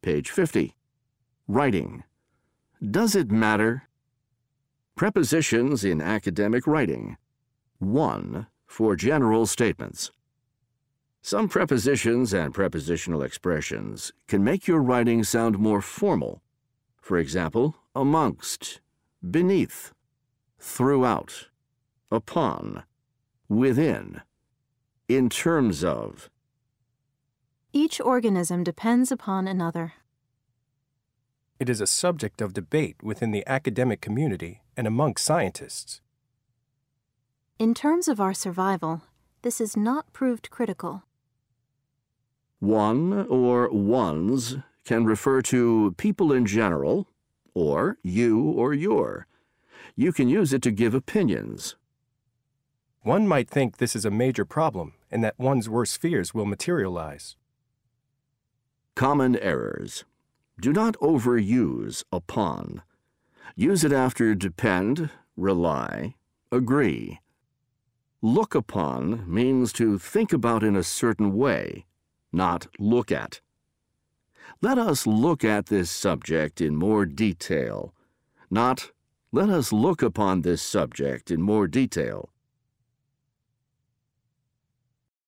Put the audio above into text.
Page 50. Writing. Does it matter? Prepositions in academic writing. 1. For general statements. Some prepositions and prepositional expressions can make your writing sound more formal. For example, amongst, beneath, throughout, upon, within, in terms of. Each organism depends upon another. It is a subject of debate within the academic community and among scientists. In terms of our survival, this is not proved critical. One or ones can refer to people in general, or you or your. You can use it to give opinions. One might think this is a major problem and that one's worst fears will materialize. Common errors. Do not overuse upon. Use it after depend, rely, agree. Look upon means to think about in a certain way, not look at. Let us look at this subject in more detail, not let us look upon this subject in more detail.